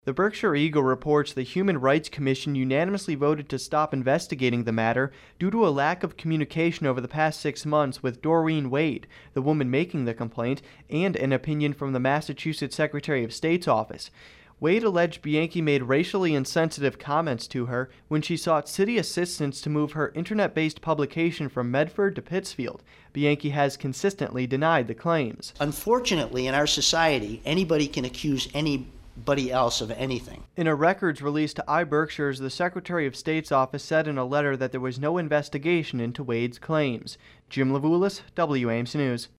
The Berkshire Eagle reports the Human Rights Commission unanimously voted to stop investigating the matter due to a lack of communication over the past 6 months with Doreen Wade, the woman making the complaint, and an opinion from the Massachusetts Secretary of State's office. Wade alleged Bianchi made racially insensitive comments to her when she sought city assistance to move her internet-based publication from Medford to Pittsfield. Bianchi has consistently denied the claims. Unfortunately, in our society, anybody can accuse anybody else of anything. In a records released to iBerkshires, the Secretary of State's office said in a letter that there was no investigation into Wade's claims. Jim Levulis, WAMC News.